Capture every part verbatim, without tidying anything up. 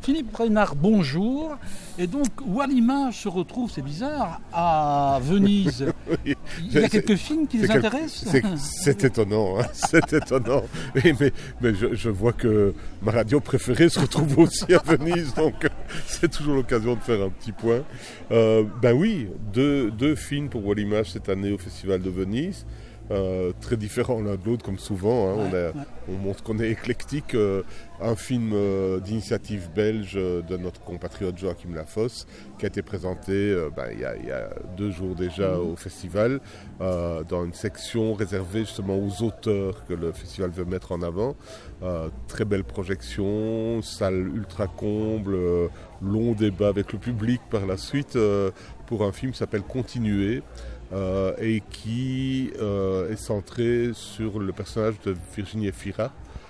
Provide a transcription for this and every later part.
Philippe Reynard, bonjour. Et donc, Wallimage se retrouve, c'est bizarre, à Venise. Oui, il y a quelques c'est, films qui les quel, intéressent c'est, c'est étonnant, hein, c'est étonnant. Mais, mais, mais je, je vois que ma radio préférée se retrouve aussi à Venise, donc c'est toujours l'occasion de faire un petit point. Euh, ben oui, deux, deux films pour Wallimage cette année au Festival de Venise. Euh, très différents l'un de l'autre comme souvent, hein. ouais, on, a, ouais. on montre qu'on est éclectique. Euh, un film euh, d'initiative belge euh, de notre compatriote Joachim Lafosse qui a été présenté euh, ben, il, y a, il y a deux jours déjà mmh. au festival euh, dans une section réservée justement aux auteurs que le festival veut mettre en avant. Euh, très belle projection, salle ultra comble, euh, long débat avec le public par la suite euh, pour un film qui s'appelle Continuer. Euh, et qui euh, est centré sur le personnage de Virginie Efira.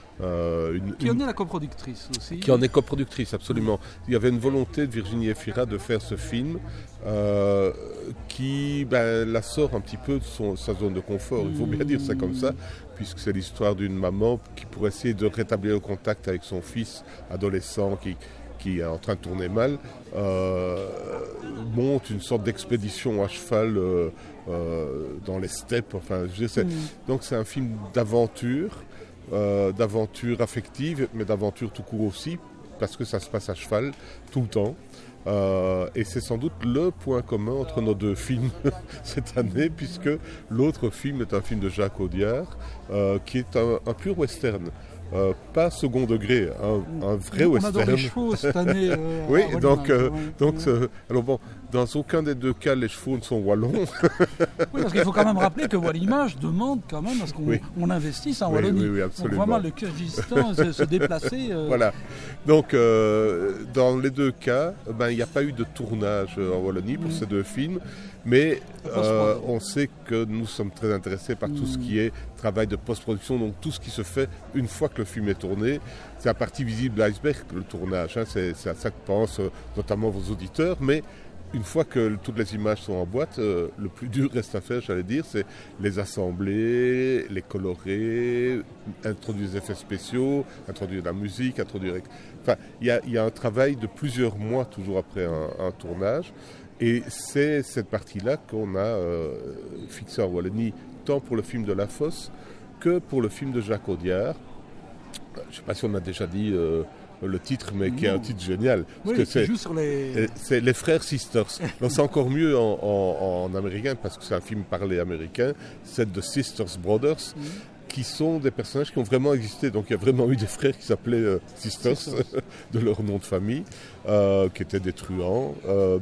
Euh, une, qui en une... est la coproductrice aussi. Qui en est coproductrice, absolument. Il y avait une volonté de Virginie Efira de faire ce film euh, qui ben, la sort un petit peu de son, sa zone de confort, il faut bien dire ça comme ça, puisque c'est l'histoire d'une maman qui, pour essayer de rétablir le contact avec son fils adolescent qui qui est en train de tourner mal, euh, monte une sorte d'expédition à cheval euh, euh, dans les steppes. Enfin, je veux dire, c'est, mmh. Donc c'est un film d'aventure, euh, d'aventure affective, mais d'aventure tout court aussi, parce que ça se passe à cheval tout le temps. Euh, et c'est sans doute le point commun entre nos deux films cette année, puisque l'autre film est un film de Jacques Audiard, euh, qui est un, un pur western. Euh, pas second degré, un, un vrai on western. On adore les chevaux cette année. Euh, oui, donc, euh, ouais, donc ouais. Euh, alors bon, dans aucun des deux cas, les chevaux ne sont wallons. Oui, parce qu'il faut quand même rappeler que Wallimage demande quand même à ce qu'on oui. on investisse en oui, Wallonie. Oui, oui, absolument. Donc vraiment, le Kyrgyzstan se, se déplacer. Euh... Voilà. Donc, euh, dans les deux cas, ben, il n'y a pas eu de tournage en Wallonie pour mmh. ces deux films. Mais euh, on sait que nous sommes très intéressés par mmh. tout ce qui est travail de post-production, donc tout ce qui se fait une fois que le film est tourné. C'est la partie visible de l'iceberg, le tournage. Hein, c'est, c'est à ça que pensent euh, notamment vos auditeurs. Mais une fois que toutes les images sont en boîte, euh, le plus dur reste à faire, j'allais dire, c'est les assembler, les colorer, introduire des effets spéciaux, introduire de la musique, introduire... Enfin, il y, y a un travail de plusieurs mois toujours après un, un tournage. Et c'est cette partie-là qu'on a euh, fixée en Wallonie, tant pour le film de Lafosse que pour le film de Jacques Audiard. Je ne sais pas si on a déjà dit euh, le titre, mais non. qui est un titre génial. Parce oui, que c'est, joue sur les... c'est les frères Sisters. Donc c'est encore mieux en, en, en américain, parce que c'est un film parlé américain. C'est The Sisters Brothers. Mm. Qui sont des personnages qui ont vraiment existé. Donc il y a vraiment eu des frères qui s'appelaient euh, Sisters, Sisters. de leur nom de famille, euh, qui étaient des truands. Euh,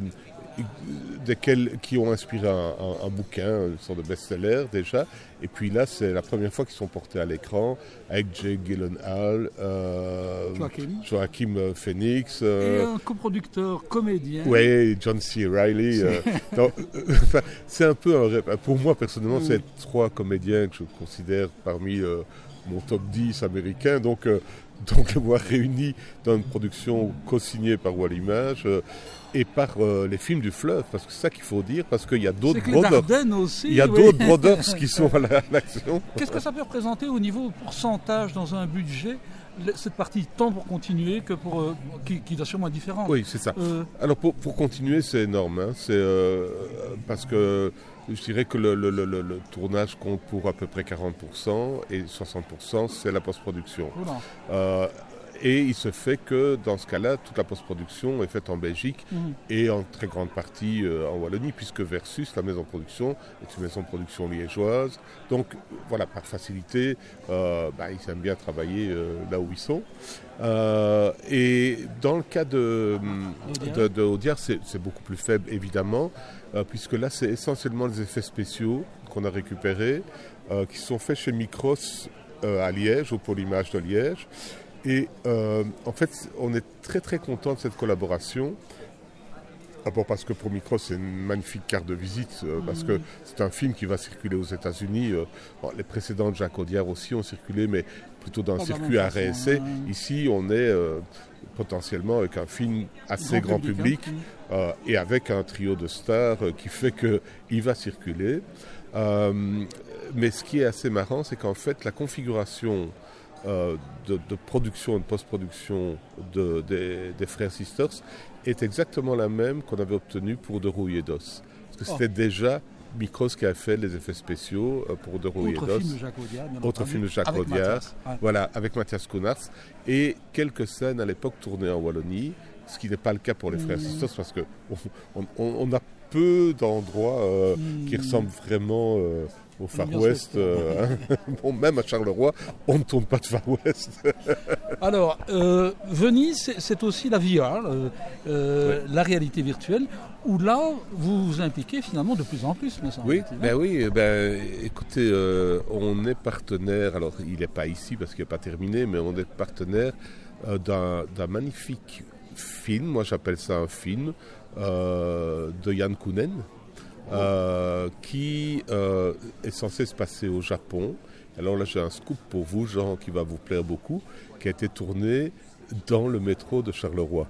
desquels qui ont inspiré un, un, un bouquin, une sorte de best-seller déjà. Et puis là, c'est la première fois qu'ils sont portés à l'écran avec Jake Gyllenhaal, euh, Joachim. Joachim Phoenix. Euh, Et un coproducteur comédien. Oui, John C. Reilly. Euh, donc, euh, c'est un peu un rêve. Pour moi, personnellement, oui. c'est trois comédiens que je considère parmi euh, mon top dix américain. Donc, euh, donc les voir réunis dans une production co-signée par Wallimage euh, et par euh, les films du fleuve, parce que c'est ça qu'il faut dire, parce qu'il y a d'autres brothers, aussi, il y a oui. d'autres brothers qui sont à, la, à l'action. Qu'est-ce que ça peut représenter au niveau pourcentage dans un budget, cette partie tant pour continuer que pour euh, qui, qui doit sûrement être différente. Oui, c'est ça. Euh... Alors pour, pour continuer, c'est énorme, hein. C'est euh, parce que je dirais que le, le, le, le tournage compte pour à peu près quarante pour cent et soixante pour cent c'est la post-production. Euh, et il se fait que dans ce cas-là, toute la post-production est faite en Belgique mmh. et en très grande partie euh, en Wallonie, puisque Versus, la maison de production, est une maison de production liégeoise. Donc voilà, par facilité, euh, bah, ils aiment bien travailler euh, là où ils sont. Euh, et dans le cas de, de, de Audiard, c'est, c'est beaucoup plus faible, évidemment, euh, puisque là, c'est essentiellement les effets spéciaux qu'on a récupérés, euh, qui sont faits chez Micros euh, à Liège, au pôle image de Liège. Et euh, en fait, on est très très content de cette collaboration. D'abord parce que pour Micros, c'est une magnifique carte de visite, euh, mmh. parce que c'est un film qui va circuler aux États-Unis. Euh, bon, les précédents de Jacques Audiard aussi ont circulé, mais plutôt dans un circuit arrêt essai. Hein. Ici, on est euh, potentiellement avec un film assez grand, grand public, public hein. euh, et avec un trio de stars euh, qui fait qu'il va circuler. Euh, mais ce qui est assez marrant, c'est qu'en fait, la configuration euh, de, de production et de post-production de, des, des frères Sisters est exactement la même qu'on avait obtenue pour De Rouille et d'Os. Parce que c'était oh. déjà Micros qui a fait les effets spéciaux pour De Rouille et d'Os. Autre film de Jacques Audiard. Autre film de Jacques Audiard. Ouais. Voilà, avec Mathias Schoenaerts. Et quelques scènes à l'époque tournées en Wallonie, ce qui n'est pas le cas pour les frères mmh. Sisters parce qu'on on, on, on a peu d'endroits euh, mmh. qui ressemblent vraiment euh, au Far West. Euh, hein. Bon, même à Charleroi, on ne tourne pas de Far West. Alors, euh, Venise, c'est, c'est aussi la V R, euh, euh, ouais. la réalité virtuelle, où là, vous vous impliquez finalement de plus en plus, me semble. Oui, ben oui, ben, écoutez, euh, on est partenaire, alors il n'est pas ici parce qu'il n'est pas terminé, mais on est partenaire euh, d'un, d'un magnifique film, moi j'appelle ça un film, euh, de Yann Kounen, euh, qui euh, est censé se passer au Japon. Alors là j'ai un scoop pour vous, Jean, qui va vous plaire beaucoup, qui a été tourné dans le métro de Charleroi.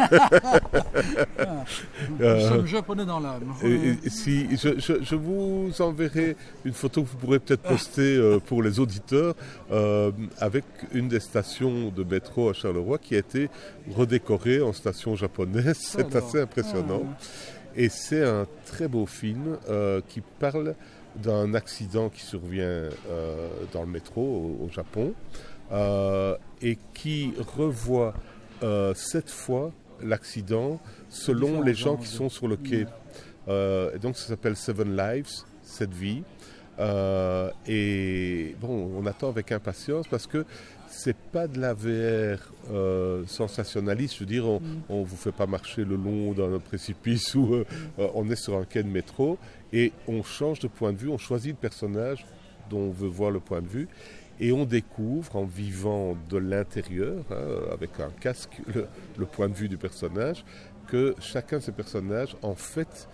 ah, nous euh, sommes japonais dans l'âme. Et, et si, je, je, je vous enverrai une photo que vous pourrez peut-être poster euh, pour les auditeurs euh, avec une des stations de métro à Charleroi qui a été redécorée en station japonaise. C'est alors assez impressionnant. Ah. Et c'est un très beau film euh, qui parle d'un accident qui survient euh, dans le métro au, au Japon. Euh, et qui revoit euh, cette fois l'accident selon les gens qui sont sur le quai. Euh, et donc ça s'appelle Seven Lives, sept vies. Euh, et bon, on attend avec impatience parce que c'est pas de la V R euh, sensationnaliste. Je veux dire, on, on vous fait pas marcher le long d'un précipice ou euh, on est sur un quai de métro et on change de point de vue, on choisit le personnage dont on veut voir le point de vue. Et on découvre, en vivant de l'intérieur, hein, avec un casque, le, le point de vue du personnage, que chacun de ces personnages, en fait,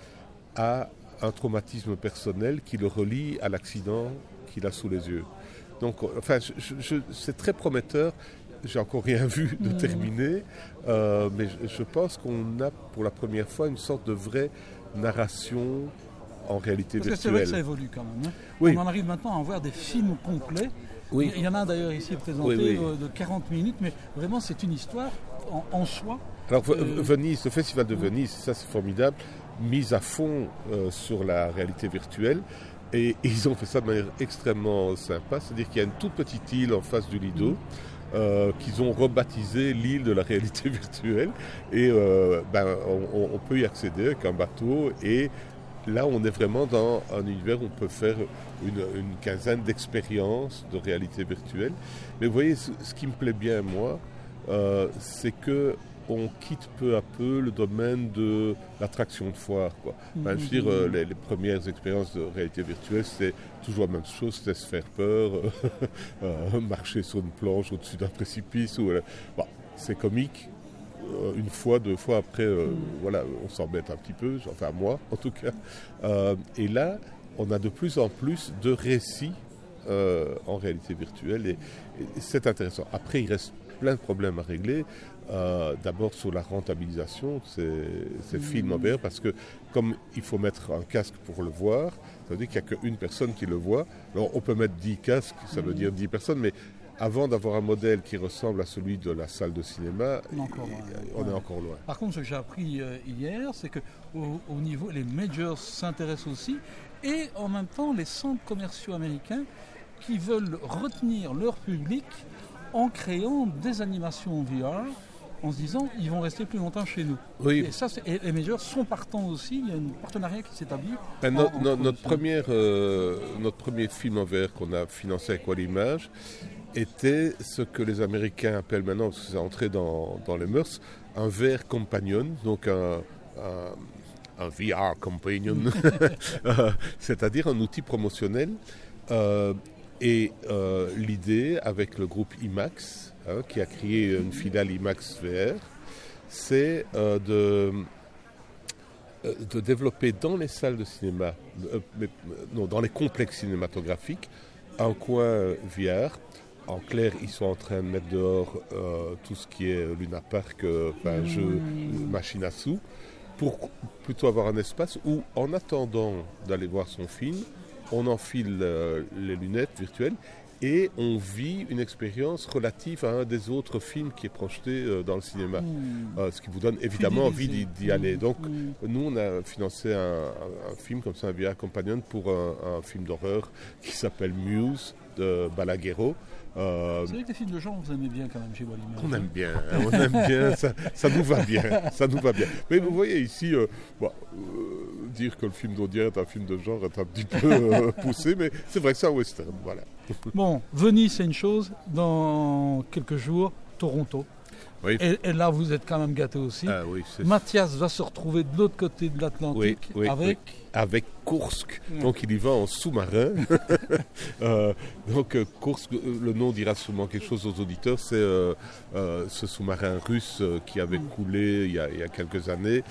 a un traumatisme personnel qui le relie à l'accident qu'il a sous les yeux. Donc, enfin, je, je, c'est très prometteur. J'ai encore rien vu de terminé, euh, mais je, je pense qu'on a pour la première fois une sorte de vraie narration en réalité Parce virtuelle. Que c'est vrai que ça évolue quand même. Hein. Oui. On en arrive maintenant à voir des films complets. Oui. Il y en a d'ailleurs ici présenté oui, oui. de quarante minutes, mais vraiment c'est une histoire en, en soi. Alors euh... Venise, le festival de Venise, ça c'est formidable, mise à fond euh, sur la réalité virtuelle. Et, et ils ont fait ça de manière extrêmement sympa, c'est-à-dire qu'il y a une toute petite île en face du Lido, mmh. euh, qu'ils ont rebaptisé l'île de la réalité virtuelle. Et euh, ben, on, on peut y accéder avec un bateau et là, on est vraiment dans un univers où on peut faire une, une quinzaine d'expériences de réalité virtuelle. Mais vous voyez, ce, ce qui me plaît bien, moi, euh, c'est qu'on quitte peu à peu le domaine de l'attraction de foire, quoi. Enfin, je veux dire, euh, les, les premières expériences de réalité virtuelle, c'était toujours la même chose, c'était se faire peur, euh, marcher sur une planche au-dessus d'un précipice. Ou, euh, bon, c'est comique. Une fois, deux fois, après, euh, mmh. voilà, on s'embête un petit peu, enfin moi en tout cas. Euh, et là, on a de plus en plus de récits euh, en réalité virtuelle et, et c'est intéressant. Après, il reste plein de problèmes à régler. Euh, d'abord sur la rentabilisation de ces, ces mmh. films en V R, parce que comme il faut mettre un casque pour le voir, ça veut dire qu'il n'y a qu'une personne qui le voit. Alors on peut mettre dix casques, ça veut mmh. dire dix personnes, mais avant d'avoir un modèle qui ressemble à celui de la salle de cinéma, on, encore on ouais. est encore loin. Par contre, ce que j'ai appris euh, hier, c'est qu'au au niveau, les majors s'intéressent aussi, et en même temps, les centres commerciaux américains qui veulent retenir leur public en créant des animations V R, en se disant ils vont rester plus longtemps chez nous. Oui. Et ça, c'est, et les majors sont partants aussi. Il y a un partenariat qui s'établit. Ben, en, no, no, notre première, euh, notre premier film en V R qu'on a financé avec Wallimage était ce que les Américains appellent maintenant, parce que c'est entré dans, dans les mœurs, un V R companion, donc un, un, un V R companion, c'est-à-dire un outil promotionnel. Euh, et euh, l'idée avec le groupe IMAX, hein, qui a créé une filiale IMAX V R, c'est euh, de, euh, de développer dans les salles de cinéma, euh, mais, non, dans les complexes cinématographiques, un coin V R. En clair, ils sont en train de mettre dehors euh, tout ce qui est Luna Park, euh, enfin, jeu, mmh. machine à sous, pour plutôt avoir un espace où, en attendant d'aller voir son film, on enfile euh, les lunettes virtuelles et on vit une expérience relative à un des autres films qui est projeté euh, dans le cinéma, mmh. euh, ce qui vous donne évidemment envie d'y, d'y aller. Donc mmh. nous on a financé un, un, un film comme ça, un V R Companion pour un, un film d'horreur qui s'appelle Muse de Balaguerro. Euh, c'est vrai que les films de genre, vous aimez bien quand même chez Wallimer. On aime bien, hein, on aime bien, ça, ça nous va bien, ça nous va bien. Mais vous voyez ici, euh, bon, euh, dire que le film d'Audière est un film de genre est un petit peu euh, poussé, mais c'est vrai que c'est un western, voilà. Bon, Venise c'est une chose, dans quelques jours, Toronto. Oui. Et, et là, vous êtes quand même gâté aussi. Ah, oui, Mathias va se retrouver de l'autre côté de l'Atlantique oui, oui, avec... Oui. Avec Kursk. Oui. Donc, il y va en sous-marin. euh, donc, Kursk, le nom dira sûrement quelque chose aux auditeurs. C'est euh, euh, ce sous-marin russe euh, qui avait mmh. coulé il y, a, il y a quelques années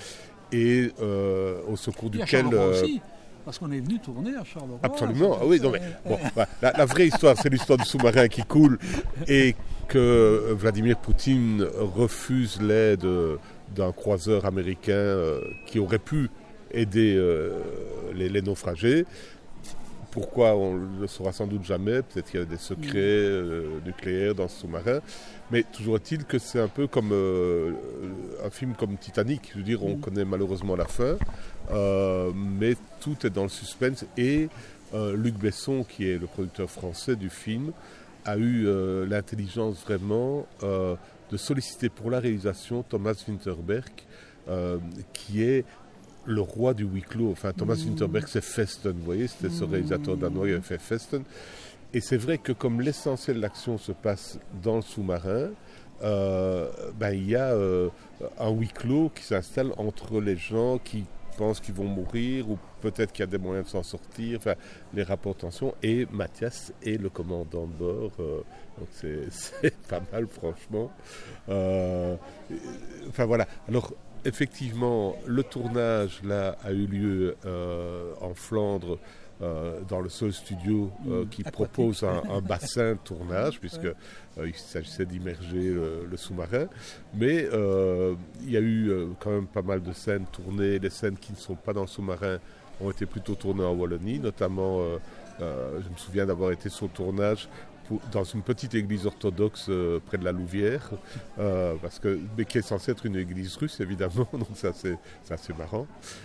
et euh, au secours duquel... Euh, aussi. Parce qu'on est venu tourner à Charleroi. Absolument. Ah, oui, non, mais, bon, la, la vraie histoire, c'est l'histoire du sous-marin qui coule et que Vladimir Poutine refuse l'aide d'un croiseur américain euh, qui aurait pu aider euh, les, les naufragés. Pourquoi, on ne le saura sans doute jamais. Peut-être qu'il y a des secrets euh, nucléaires dans ce sous-marin. Mais toujours est-il que c'est un peu comme euh, un film comme Titanic. Je veux dire, on mmh. connaît malheureusement la fin, euh, mais tout est dans le suspense. Et euh, Luc Besson, qui est le producteur français du film, a eu euh, l'intelligence vraiment euh, de solliciter pour la réalisation Thomas Winterberg, euh, qui est le roi du huis clos. Enfin, Thomas mmh. Winterberg, c'est Festen, vous voyez, c'était ce réalisateur danois qui avait fait Festen. Et c'est vrai que comme l'essentiel de l'action se passe dans le sous-marin, euh, ben, il y a euh, un huis clos qui s'installe entre les gens qui pensent qu'ils vont mourir ou peut-être qu'il y a des moyens de s'en sortir, enfin, les rapports de tension, et Mathias est le commandant de bord, euh, donc c'est, c'est pas mal franchement. Euh, enfin voilà, alors effectivement, le tournage là a eu lieu euh, en Flandre, Euh, dans le seul studio euh, qui Aquatique. propose un, un bassin de tournage, puisqu'il euh, s'agissait d'immerger le, le sous-marin. Mais euh, il y a eu euh, quand même pas mal de scènes tournées. Les scènes qui ne sont pas dans le sous-marin ont été plutôt tournées en Wallonie, notamment, euh, euh, je me souviens d'avoir été sur le tournage pour, dans une petite église orthodoxe euh, près de la Louvière, euh, parce que, mais qui est censée être une église russe, évidemment, donc ça c'est, c'est assez marrant.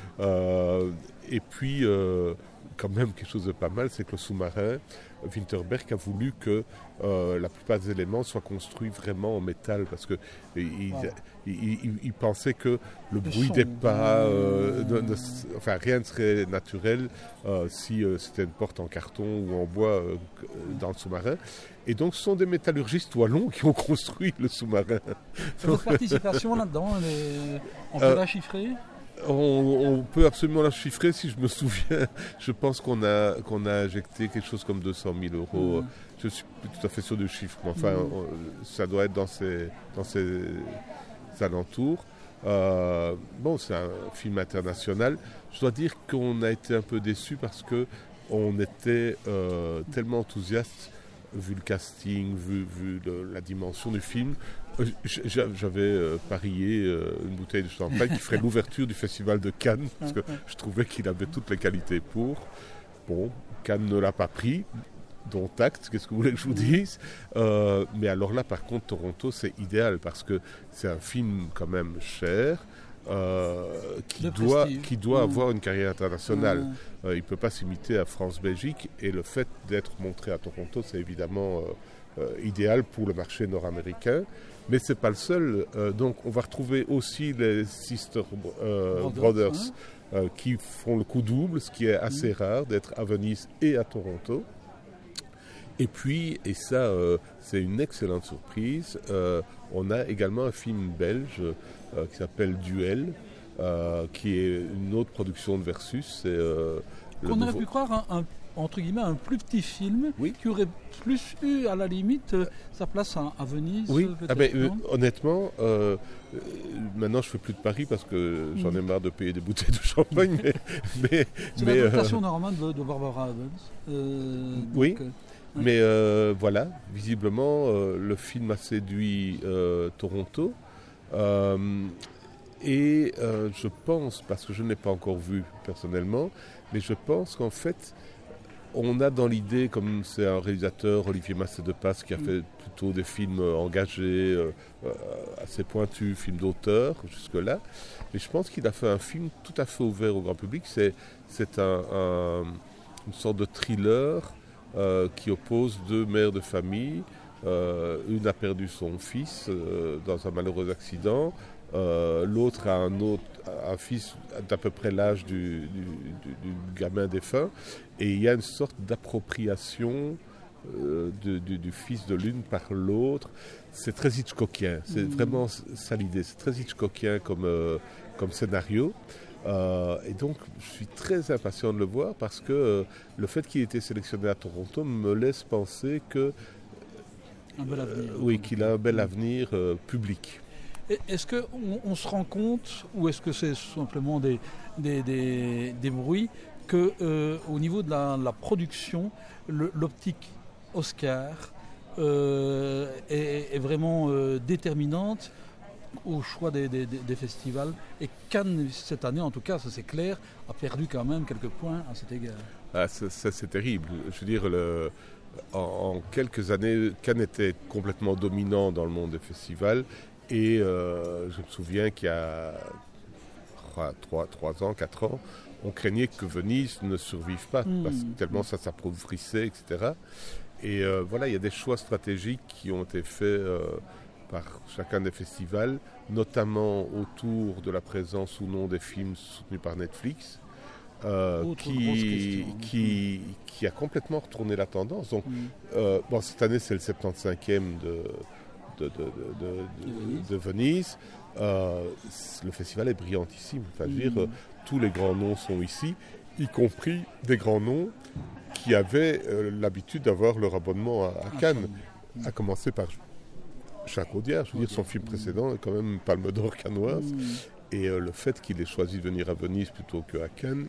Euh, et puis... Euh, quand même quelque chose de pas mal, c'est que le sous-marin, Winterberg a voulu que euh, la plupart des éléments soient construits vraiment en métal, parce que il, wow. il, il, il pensait que le, le bruit des pas, euh, de, de, enfin rien ne serait naturel euh, si euh, c'était une porte en carton ou en bois euh, dans le sous-marin. Et donc ce sont des métallurgistes wallons qui ont construit le sous-marin. Votre participation là-dedans, elle est... on peut euh, la chiffrer ? On, on peut absolument la chiffrer, si je me souviens. Je pense qu'on a, qu'on a injecté quelque chose comme deux cent mille euros. Mmh. Je suis tout à fait sûr du chiffre, mais enfin, mmh. on, ça doit être dans ces, dans ces alentours. Euh, bon, c'est un film international. Je dois dire qu'on a été un peu déçus parce qu'on était euh, tellement enthousiastes, vu le casting, vu, vu le, la dimension du film. J'avais euh, parié euh, une bouteille de champagne qui ferait l'ouverture du festival de Cannes, parce que je trouvais qu'il avait toutes les qualités pour. Bon, Cannes ne l'a pas pris, dont acte, qu'est-ce que vous voulez que je vous dise. euh, Mais alors là, par contre, Toronto, c'est idéal, parce que c'est un film quand même cher, euh, qui, doit, qui doit mmh. avoir une carrière internationale. Mmh. Euh, il ne peut pas s'imiter à France-Belgique, et le fait d'être montré à Toronto, c'est évidemment euh, euh, idéal pour le marché nord-américain. Mais ce n'est pas le seul. Euh, donc, on va retrouver aussi les Sister euh, Brothers, Brothers hein. euh, qui font le coup double, ce qui est assez mmh. rare, d'être à Venise et à Toronto. Et puis, et ça, euh, c'est une excellente surprise, euh, on a également un film belge euh, qui s'appelle Duel, euh, qui est une autre production de Versus. C'est, euh, Qu'on aurait nouveau... pu croire un... un... entre guillemets, un plus petit film oui. qui aurait plus eu, à la limite, euh, sa place à, à Venise. Oui, ah ben, euh, honnêtement, euh, euh, maintenant je ne fais plus de paris parce que j'en ai marre de payer des bouteilles de champagne. mais, mais, C'est mais, l'adaptation euh, normande de, de Barbara Evans. Euh, oui, donc, euh, mais euh, voilà, visiblement, euh, le film a séduit euh, Toronto. Euh, et euh, je pense, parce que je ne l'ai pas encore vu personnellement, mais je pense qu'en fait, on a dans l'idée, comme c'est un réalisateur, Olivier Massé-Depasse, qui a fait plutôt des films engagés, euh, assez pointus, films d'auteur, jusque-là. Mais je pense qu'il a fait un film tout à fait ouvert au grand public. C'est, c'est un, un, une sorte de thriller euh, qui oppose deux mères de famille. Euh, une a perdu son fils euh, dans un malheureux accident. Euh, l'autre a un, autre, un fils d'à peu près l'âge du, du, du, du gamin défunt, et il y a une sorte d'appropriation euh, de, du, du fils de l'une par l'autre. C'est très Hitchcockien, c'est mmh. vraiment ça l'idée, c'est très Hitchcockien comme, euh, comme scénario. Euh, et donc je suis très impatient de le voir parce que euh, le fait qu'il ait été sélectionné à Toronto me laisse penser que, un bel avenir, euh, oui, qu'il a un bel avenir euh, public. Est-ce qu'on on se rend compte, ou est-ce que c'est simplement des, des, des, des bruits, qu'au euh, niveau de la, la production, le, l'optique Oscar euh, est, est vraiment euh, déterminante au choix des, des, des festivals, et Cannes, cette année en tout cas, ça c'est clair, a perdu quand même quelques points à cet égard. Ah, ça, ça c'est terrible. Je veux dire, le, en, en quelques années, Cannes était complètement dominant dans le monde des festivals. Et euh, je me souviens qu'il y a trois ans, quatre ans, on craignait que Venise ne survive pas, mmh. parce que tellement ça s'appauvrissait, et cetera. Et euh, voilà, il y a des choix stratégiques qui ont été faits euh, par chacun des festivals, notamment autour de la présence ou non des films soutenus par Netflix, euh, qui, qui, qui a complètement retourné la tendance. Donc, mmh. euh, bon, cette année, c'est le soixante-quinzième de... De, de, de, de, de Venise. Euh, le festival est brillantissime. Enfin, je veux dire, euh, tous les grands noms sont ici, y compris des grands noms qui avaient euh, l'habitude d'avoir leur abonnement à, à Cannes, à commencer par Jacques Audiard. Je veux dire, son film précédent est quand même une palme d'or cannoise. Et euh, le fait qu'il ait choisi de venir à Venise plutôt qu'à Cannes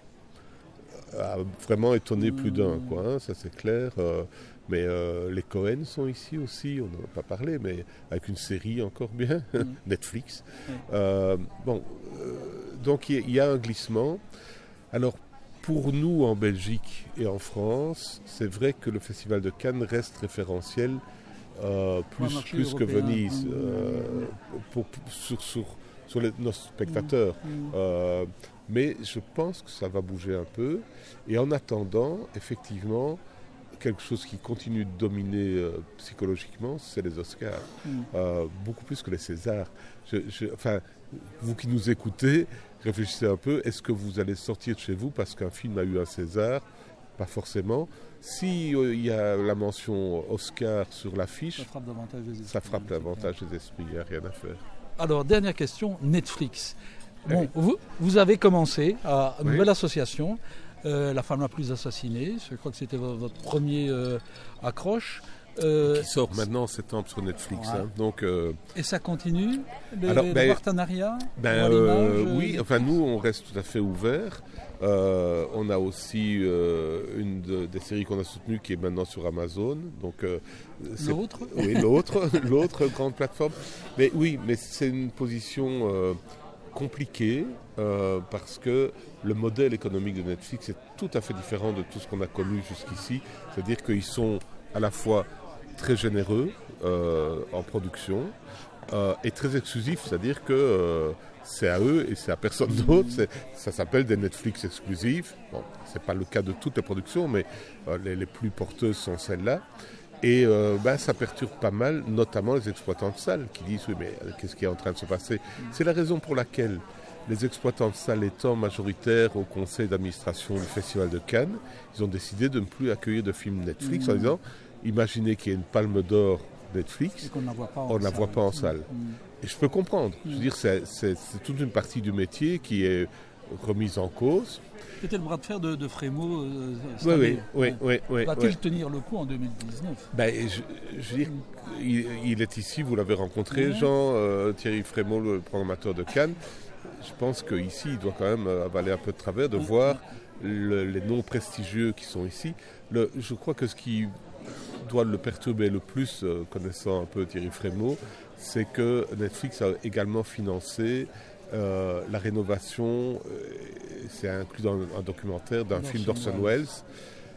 a vraiment étonné plus d'un, quoi, hein, ça c'est clair. Euh, mais euh, les Cohen sont ici aussi, on n'en a pas parlé, mais avec une série encore bien, mmh. Netflix. Mmh. Euh, bon, euh, donc il y, y a un glissement. Alors, pour nous en Belgique et en France, c'est vrai que le Festival de Cannes reste référentiel, euh, plus, plus que Venise, euh, pour, pour, sur, sur, sur les, nos spectateurs. Mmh. Euh, mais je pense que ça va bouger un peu. Et en attendant, effectivement, quelque chose qui continue de dominer euh, psychologiquement, c'est les Oscars. Mm. Euh, beaucoup plus que les Césars. Je, je, enfin, vous qui nous écoutez, réfléchissez un peu. Est-ce que vous allez sortir de chez vous parce qu'un film a eu un César ? Pas forcément. S'il euh, y a la mention Oscar sur l'affiche, ça frappe davantage les esprits. Ça frappe davantage les esprits, il n'y a rien à faire. Alors, dernière question, Netflix. Bon, oui. vous, vous avez commencé à une oui. nouvelle association, euh, La femme la plus assassinée. Je crois que c'était votre premier euh, accroche. Euh, qui sort maintenant en septembre sur Netflix. Ouais. Hein, donc, euh... Et ça continue, les, Alors, les, ben, les partenariats ben, euh, Oui, enfin nous, on reste tout à fait ouverts. Euh, on a aussi euh, une de, des séries qu'on a soutenues qui est maintenant sur Amazon. Donc, euh, c'est, l'autre Oui, l'autre, l'autre grande plateforme. Mais oui, mais c'est une position euh, compliquée euh, parce que le modèle économique de Netflix est tout à fait différent de tout ce qu'on a connu jusqu'ici. C'est-à-dire qu'ils sont à la fois très généreux euh, en production euh, et très exclusifs, c'est-à-dire que euh, c'est à eux et c'est à personne d'autre. C'est, ça s'appelle des Netflix exclusifs. Bon, c'est pas le cas de toutes les productions, mais euh, les, les plus porteuses sont celles-là. Et euh, ben, ça perturbe pas mal, notamment les exploitants de salles qui disent « oui, mais qu'est-ce qui est en train de se passer ?» C'est la raison pour laquelle les exploitants de salles étant majoritaires au conseil d'administration du Festival de Cannes, ils ont décidé de ne plus accueillir de films Netflix mmh. en disant « imaginez qu'il y ait une palme d'or Netflix, on ne la voit pas en salle. Mmh. » Et je peux comprendre. Mmh. Je veux dire, c'est, c'est, c'est toute une partie du métier qui est remise en cause. C'était le bras de fer de, de Frémaux. Euh, oui, oui, oui, oui, oui. Va-t-il oui. tenir le coup en deux mille dix-neuf ? Ben, je, je veux dire, il, il est ici, vous l'avez rencontré, mmh. Jean, euh, Thierry Frémaux, le programmateur de Cannes. Je pense qu'ici, il doit quand même avaler un peu de travers de mmh. voir le, les noms prestigieux qui sont ici. Le, je crois que ce qui doit le perturber le plus, euh, connaissant un peu Thierry Frémaux, c'est que Netflix a également financé euh, la rénovation, euh, c'est inclus dans un documentaire d'un film d'Orson Welles,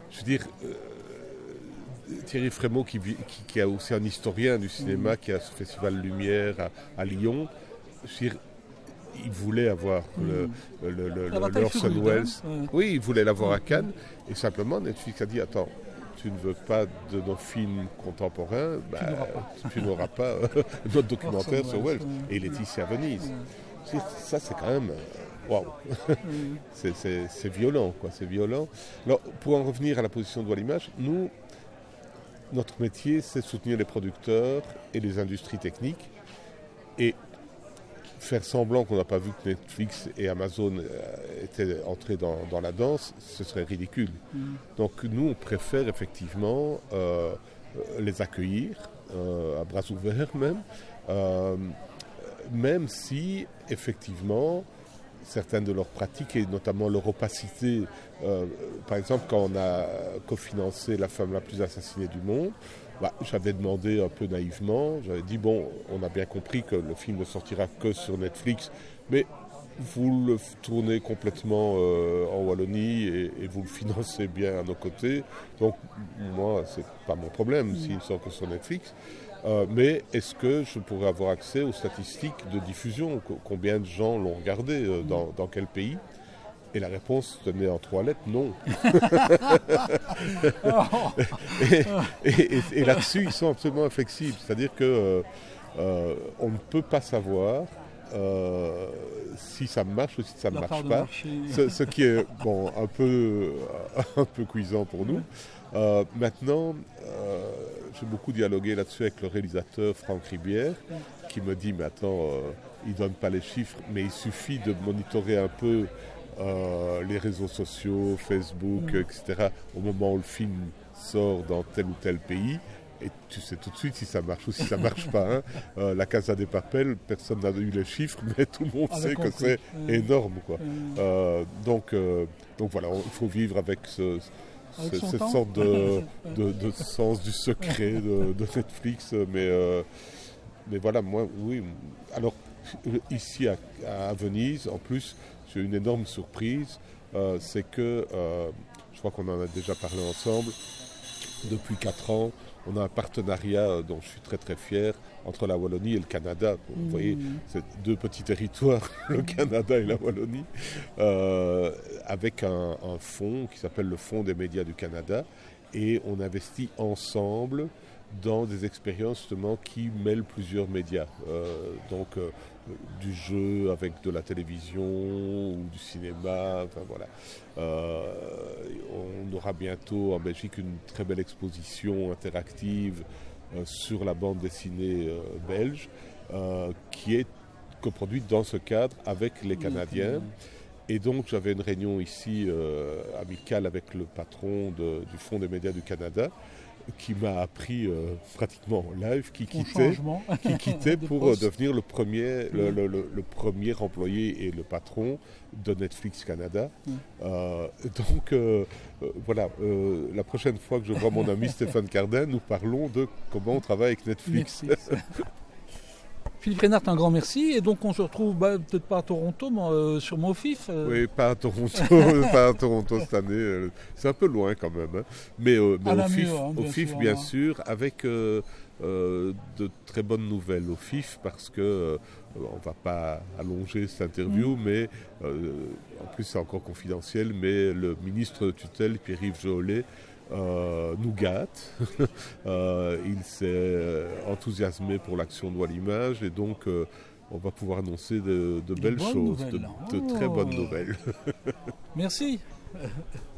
je veux dire, euh, Thierry Frémaux, qui, qui, qui est aussi un historien du cinéma, mmh. qui a ce festival Lumière à, à Lyon, je veux dire, il voulait avoir mmh. le, le, le, le Orson Welles. Hein. Oui, il voulait l'avoir mmh. à Cannes. Et simplement, Netflix a dit, attends, tu ne veux pas de nos films contemporains, bah, tu n'auras pas, pas notre documentaire sur Welles. Et il est ici à Venise. Mmh. Ça, c'est quand même... Waouh, c'est, c'est, c'est violent, quoi, c'est violent. Alors, pour en revenir à la position de Droit à l'image, nous, notre métier, c'est de soutenir les producteurs et les industries techniques et faire semblant qu'on n'a pas vu que Netflix et Amazon étaient entrés dans, dans la danse, ce serait ridicule. Mm. Donc, nous, on préfère effectivement euh, les accueillir, euh, à bras ouverts même, euh, même si, effectivement, certaines de leurs pratiques et notamment leur opacité. Euh, par exemple, quand on a cofinancé La femme la plus assassinée du monde, bah, j'avais demandé un peu naïvement, j'avais dit, bon, on a bien compris que le film ne sortira que sur Netflix, mais vous le tournez complètement euh, en Wallonie et, et vous le financez bien à nos côtés. Donc, moi, c'est pas mon problème s'il ne sort que sur Netflix. Euh, mais est-ce que je pourrais avoir accès aux statistiques de diffusion ? Combien de gens l'ont regardé ? euh, dans, dans quel pays ? Et la réponse tenait en trois lettres, non. et, et, et, et là-dessus, ils sont absolument inflexibles. C'est-à-dire qu'on euh, euh, ne peut pas savoir euh, si ça marche ou si ça ne marche pas. Ce, ce qui est bon, un peu, un peu cuisant pour nous. Euh, maintenant, euh, j'ai beaucoup dialogué là-dessus avec le réalisateur Franck Ribière, qui me dit, mais attends, euh, il ne donne pas les chiffres, mais il suffit de monitorer un peu euh, les réseaux sociaux, Facebook, mmh. et cetera, au moment où le film sort dans tel ou tel pays, et tu sais tout de suite si ça marche ou si ça ne marche pas. Hein. Euh, la Casa de Papel, personne n'a eu les chiffres, mais tout le monde avec sait compris. Que c'est mmh. énorme. Quoi. Mmh. Euh, donc, euh, donc voilà, il faut vivre avec ce... C'est, cette temps. sorte de, de, de sens du secret de, de Netflix, mais, euh, mais voilà, moi, oui. Alors, ici à, à Venise, en plus, j'ai une énorme surprise, euh, c'est que, euh, je crois qu'on en a déjà parlé ensemble, depuis quatre ans, on a un partenariat dont je suis très très fier entre la Wallonie et le Canada. Vous mmh. voyez, c'est deux petits territoires, le Canada et la Wallonie, euh, avec un, un fonds qui s'appelle le Fonds des médias du Canada. Et on investit ensemble dans des expériences justement qui mêlent plusieurs médias. Euh, donc euh, du jeu avec de la télévision ou du cinéma, enfin voilà. Euh, on aura bientôt en Belgique une très belle exposition interactive euh, sur la bande dessinée euh, belge euh, qui est coproduite dans ce cadre avec les Canadiens. Et donc j'avais une réunion ici euh, amicale avec le patron de, du Fonds des médias du Canada qui m'a appris euh, pratiquement en live qui quittait, qui quittait pour euh, devenir le premier, mmh. le, le, le, le premier employé et le patron de Netflix Canada. Mmh. Euh, donc euh, euh, voilà, euh, la prochaine fois que je vois mon ami Stéphane Cardin, nous parlons de comment on travaille avec Netflix. Philippe Reynard, un grand merci. Et donc on se retrouve bah, peut-être pas à Toronto, mais euh, sur mon FIF. Euh... Oui, pas à Toronto, pas à Toronto cette année. Euh, c'est un peu loin quand même. Hein. Mais, euh, mais au FIF, hein, bien, au FIF, sûr, bien hein. sûr, avec euh, euh, de très bonnes nouvelles au FIF, parce que euh, on ne va pas allonger cette interview, mmh. mais euh, en plus c'est encore confidentiel, mais le ministre de tutelle, Pierre-Yves Jolet, Euh, nous gâte. euh, il s'est enthousiasmé pour l'action Droit à l'image et donc euh, on va pouvoir annoncer de, de belles choses, de, de très bonnes nouvelles. Merci.